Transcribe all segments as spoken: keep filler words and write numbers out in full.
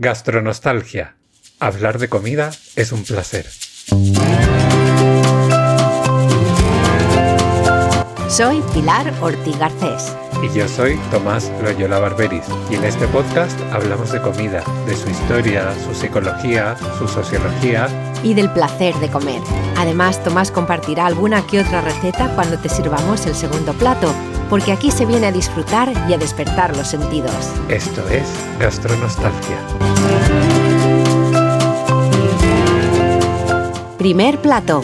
Gastronostalgia. Hablar de comida es un placer. Soy Pilar Ortiz Garcés. Y yo soy Tomás Loyola Barberis. Y en este podcast hablamos de comida, de su historia, su psicología, su sociología. Y del placer de comer. Además, Tomás compartirá alguna que otra receta cuando te sirvamos el segundo plato, porque aquí se viene a disfrutar y a despertar los sentidos. Esto es Gastronostalgia. Primer plato.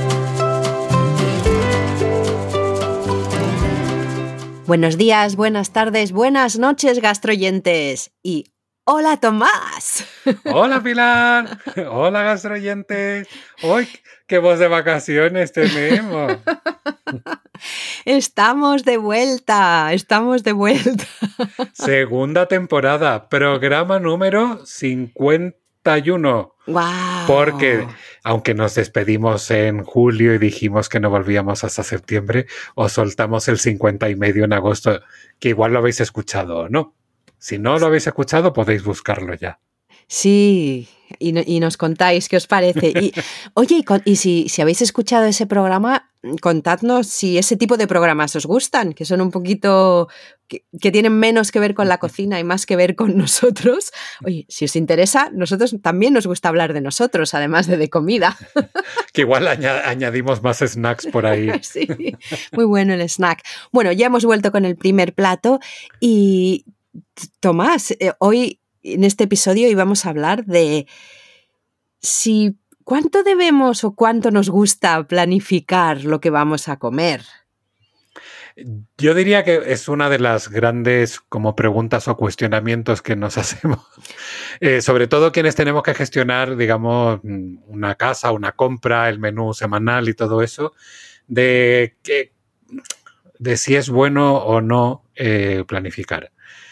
Buenos días, buenas tardes, buenas noches, gastroyentes. Y ¡hola, Tomás! ¡Hola, Pilar! ¡Hola, gastroyentes! ¡Uy, qué voz de vacaciones tenemos! Estamos de vuelta, estamos de vuelta. Segunda temporada, programa número cincuenta y uno. ¡Wow! Porque, aunque nos despedimos en julio y dijimos que no volvíamos hasta septiembre, os soltamos el cincuenta y medio en agosto, que igual lo habéis escuchado, ¿no? Si no lo habéis escuchado, podéis buscarlo ya. Sí, y, no, y nos contáis qué os parece. Y, oye, y, con, y si, si habéis escuchado ese programa, contadnos si ese tipo de programas os gustan, que son un poquito, que, que tienen menos que ver con la cocina y más que ver con nosotros. Oye, si os interesa, nosotros también nos gusta hablar de nosotros, además de de comida. Que igual añad, añadimos más snacks por ahí. Sí, muy bueno el snack. Bueno, ya hemos vuelto con el primer plato y Tomás, eh, hoy en este episodio íbamos a hablar de si cuánto debemos o cuánto nos gusta planificar lo que vamos a comer. Yo diría que es una de las grandes como preguntas o cuestionamientos que nos hacemos. Eh, sobre todo quienes tenemos que gestionar, digamos, una casa, una compra, el menú semanal y todo eso, de, que, de si es bueno o no eh, planificar.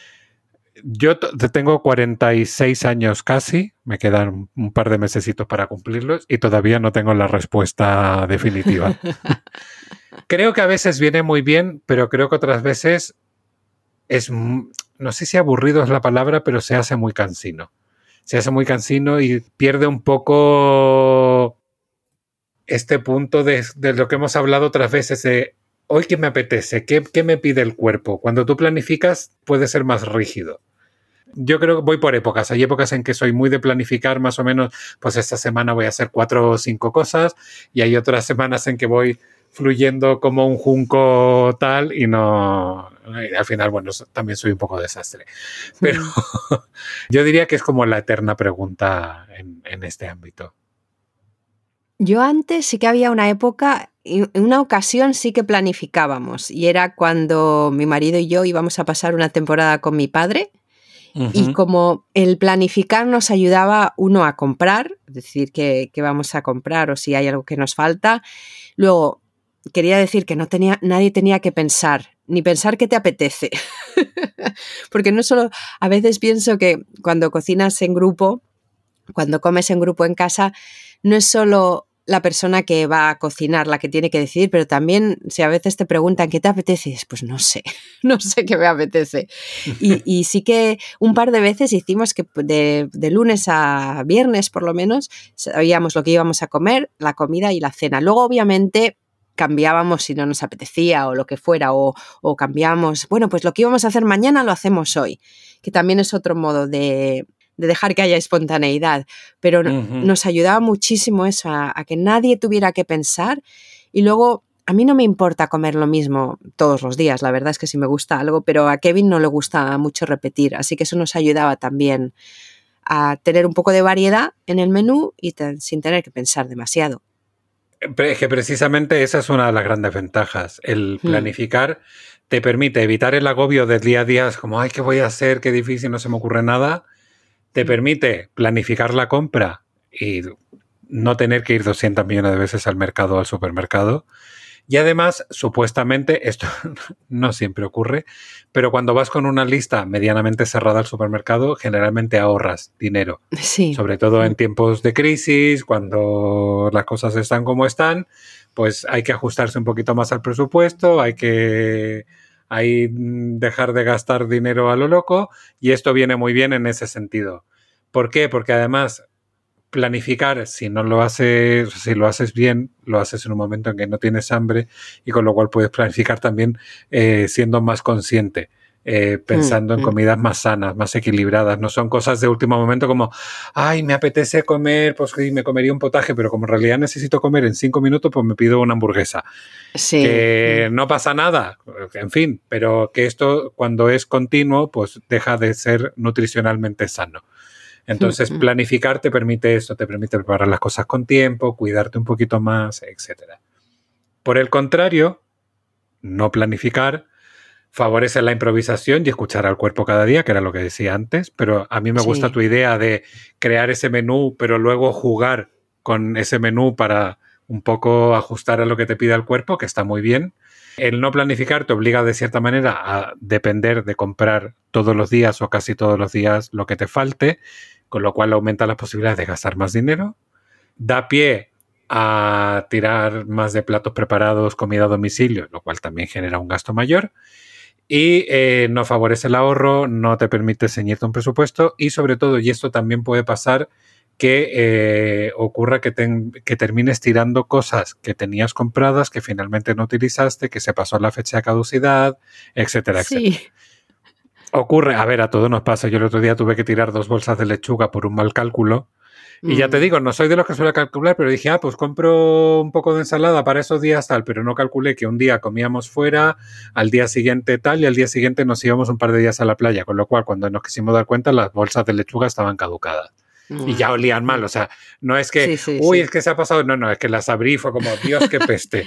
Yo t- tengo cuarenta y seis años casi, me quedan un par de mesecitos para cumplirlos y todavía no tengo la respuesta definitiva. Creo que a veces viene muy bien, pero creo que otras veces es, no sé si aburrido es la palabra, pero se hace muy cansino. Se hace muy cansino y pierde un poco este punto de, de lo que hemos hablado otras veces de hoy qué me apetece, qué, qué me pide el cuerpo. Cuando tú planificas puede ser más rígido. Yo creo que voy por épocas. Hay épocas en que soy muy de planificar más o menos, pues esta semana voy a hacer cuatro o cinco cosas y hay otras semanas en que voy fluyendo como un junco tal y no... Y al final, bueno, también soy un poco desastre. Pero mm. yo diría que es como la eterna pregunta en, en este ámbito. Yo antes sí que había una época, en una ocasión sí que planificábamos y era cuando mi marido y yo íbamos a pasar una temporada con mi padre. Uh-huh. Y como el planificar nos ayudaba, uno, a comprar, es decir, que, que vamos a comprar o si hay algo que nos falta. Luego, quería decir que no tenía, nadie tenía que pensar, ni pensar qué te apetece. Porque no solo, a veces pienso que cuando cocinas en grupo, cuando comes en grupo en casa, no es solo la persona que va a cocinar la que tiene que decidir, pero también si a veces te preguntan ¿qué te apetece? Pues no sé, no sé qué me apetece. Y, y sí que un par de veces hicimos que de, de lunes a viernes por lo menos sabíamos lo que íbamos a comer, la comida y la cena. Luego obviamente cambiábamos si no nos apetecía o lo que fuera, o, o cambiábamos, bueno, pues lo que íbamos a hacer mañana lo hacemos hoy, que también es otro modo de... de dejar que haya espontaneidad, pero uh-huh. nos ayudaba muchísimo eso, a, a que nadie tuviera que pensar. Y luego, a mí no me importa comer lo mismo todos los días, la verdad es que sí me gusta algo, pero a Kevin no le gusta mucho repetir, así que eso nos ayudaba también a tener un poco de variedad en el menú y t- sin tener que pensar demasiado. Es que precisamente esa es una de las grandes ventajas, el planificar hmm. te permite evitar el agobio del día a día, es como, ay, ¿qué voy a hacer? Qué difícil, no se me ocurre nada. Te permite planificar la compra y no tener que ir doscientos millones de veces al mercado o al supermercado. Y además, supuestamente, esto no siempre ocurre, pero cuando vas con una lista medianamente cerrada al supermercado, generalmente ahorras dinero. Sí. Sobre todo en tiempos de crisis, cuando las cosas están como están, pues hay que ajustarse un poquito más al presupuesto, hay que... Ahí dejar de gastar dinero a lo loco y esto viene muy bien en ese sentido. ¿Por qué? Porque además planificar, si no lo haces, si lo haces bien, lo haces en un momento en que no tienes hambre y con lo cual puedes planificar también eh, siendo más consciente. Eh, pensando mm, en comidas más sanas, más equilibradas. No son cosas de último momento como, ay, me apetece comer, pues me comería un potaje, pero como en realidad necesito comer en cinco minutos, pues me pido una hamburguesa. Sí. Que no pasa nada, en fin, pero que esto cuando es continuo, pues deja de ser nutricionalmente sano. Entonces, mm-hmm. planificar te permite eso, te permite preparar las cosas con tiempo, cuidarte un poquito más, etcétera. Por el contrario, no planificar favorece la improvisación y escuchar al cuerpo cada día, que era lo que decía antes, pero a mí me sí. gusta tu idea de crear ese menú, pero luego jugar con ese menú para un poco ajustar a lo que te pida el cuerpo, que está muy bien. El no planificar te obliga de cierta manera a depender de comprar todos los días o casi todos los días lo que te falte, con lo cual aumenta las posibilidades de gastar más dinero. Da pie a tirar más de platos preparados, comida a domicilio, lo cual también genera un gasto mayor. Y eh, no favorece el ahorro, no te permite ceñirte un presupuesto y sobre todo, y esto también puede pasar, que eh, ocurra que, te, que termines tirando cosas que tenías compradas, que finalmente no utilizaste, que se pasó la fecha de caducidad, etcétera, sí. etcétera. Ocurre, a ver, a todos nos pasa. Yo el otro día tuve que tirar dos bolsas de lechuga por un mal cálculo. Y ya te digo, no soy de los que suele calcular, pero dije, ah, pues compro un poco de ensalada para esos días tal, pero no calculé que un día comíamos fuera, al día siguiente tal, y al día siguiente nos íbamos un par de días a la playa, con lo cual cuando nos quisimos dar cuenta las bolsas de lechuga estaban caducadas. Mm. Y ya olían mal, o sea, no es que, sí, sí, uy, sí. es que se ha pasado, no, no, es que las abrí y fue como, Dios, qué peste.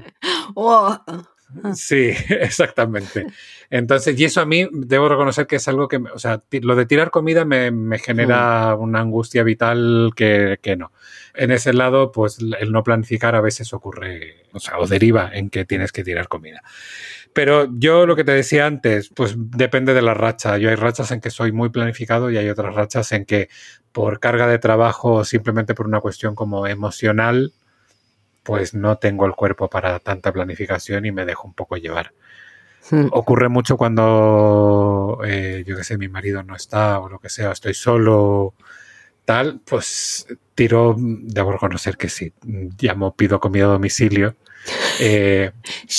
Oh. Sí, exactamente. Entonces, y eso a mí debo reconocer que es algo que, o sea, lo de tirar comida me, me genera mm. una angustia vital que, que no. En ese lado, pues el no planificar a veces ocurre, o sea, o deriva en que tienes que tirar comida. Pero yo lo que te decía antes, pues depende de la racha. Yo hay rachas en que soy muy planificado y hay otras rachas en que por carga de trabajo o simplemente por una cuestión como emocional, pues no tengo el cuerpo para tanta planificación y me dejo un poco llevar. Hmm. Ocurre mucho cuando, eh, yo qué sé, mi marido no está o lo que sea, estoy solo, tal, pues tiro, debo reconocer que sí, llamo, pido comida a domicilio. Eh,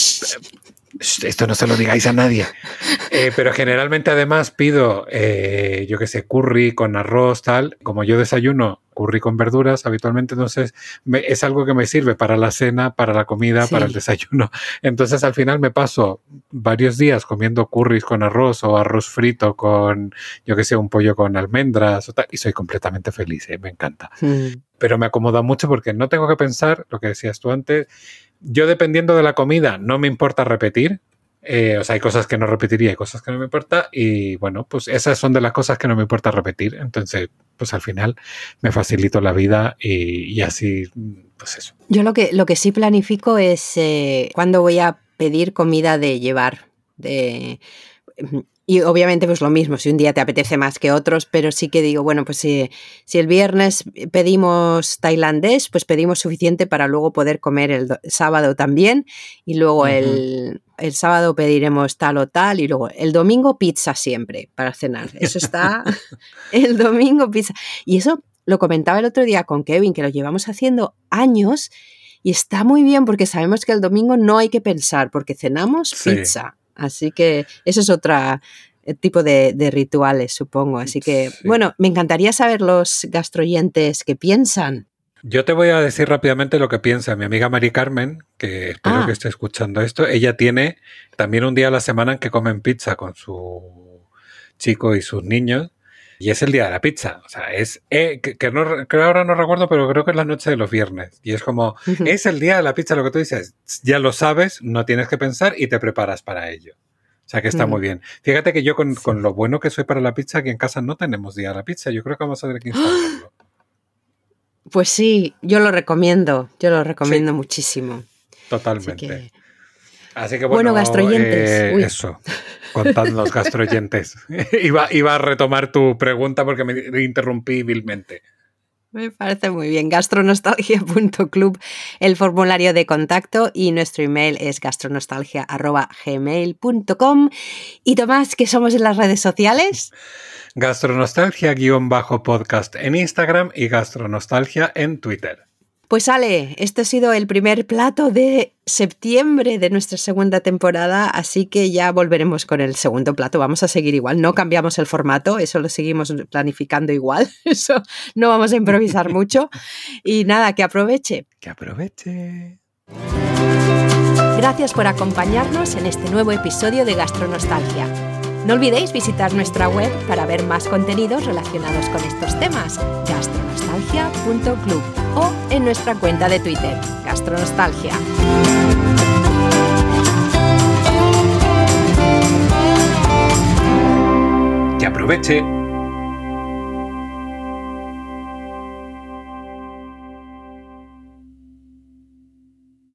esto no se lo digáis a nadie. Eh, pero generalmente además pido, eh, yo qué sé, curry con arroz, tal. Como yo desayuno curry con verduras habitualmente, entonces me, es algo que me sirve para la cena, para la comida, sí. para el desayuno. Entonces al final me paso varios días comiendo curries con arroz o arroz frito con, yo qué sé, un pollo con almendras o tal, y soy completamente feliz, ¿eh? Me encanta. Mm. Pero me acomoda mucho porque no tengo que pensar, lo que decías tú antes, yo dependiendo de la comida no me importa repetir, eh, o sea, hay cosas que no repetiría, hay cosas que no me importa y bueno, pues esas son de las cosas que no me importa repetir, entonces pues al final me facilito la vida y, y así, pues eso. Yo lo que, lo que sí planifico es eh, cuándo voy a pedir comida de llevar, de... Y obviamente pues lo mismo, si un día te apetece más que otros, pero sí que digo, bueno, pues si, si el viernes pedimos tailandés, pues pedimos suficiente para luego poder comer el, do- el sábado también, y luego uh-huh. el, el sábado pediremos tal o tal, y luego el domingo pizza siempre para cenar. Eso está, el domingo pizza. Y eso lo comentaba el otro día con Kevin, que lo llevamos haciendo años, y está muy bien porque sabemos que el domingo no hay que pensar, porque cenamos sí. pizza. Así que eso es otro tipo de, de rituales, supongo. Así que, sí. bueno, me encantaría saber los gastroyentes qué piensan. Yo te voy a decir rápidamente lo que piensa mi amiga Mari Carmen, que espero ah. que esté escuchando esto. Ella tiene también un día a la semana en que comen pizza con su chico y sus niños. Y es el día de la pizza. O sea, es eh, que, que, no, que ahora no recuerdo, pero creo que es la noche de los viernes. Y es como, uh-huh. es el día de la pizza, lo que tú dices. Ya lo sabes, no tienes que pensar y te preparas para ello. O sea, que está uh-huh. muy bien. Fíjate que yo con, sí. con lo bueno que soy para la pizza, aquí en casa no tenemos día de la pizza. Yo creo que vamos a tener que instalarlo. Pues sí, yo lo recomiendo. Yo lo recomiendo sí. muchísimo. Totalmente. Así que, Así que bueno, bueno gastroyentes. Eh, eso. Contadnos, gastroyentes. iba, iba a retomar tu pregunta porque me interrumpí vilmente. Me parece muy bien. gastronostalgia punto club, el formulario de contacto, y nuestro email es gastronostalgia arroba gmail punto com. Y Tomás, ¿qué somos en las redes sociales? Gastronostalgia-podcast en Instagram y Gastronostalgia en Twitter. Pues Ale, este ha sido el primer plato de septiembre de nuestra segunda temporada, así que ya volveremos con el segundo plato. Vamos a seguir igual, no cambiamos el formato, eso lo seguimos planificando igual, eso no vamos a improvisar mucho. Y nada, que aproveche. Que aproveche. Gracias por acompañarnos en este nuevo episodio de Gastronostalgia. No olvidéis visitar nuestra web para ver más contenidos relacionados con estos temas, gastronostalgia punto club, o en nuestra cuenta de Twitter, Gastronostalgia. Que aproveche.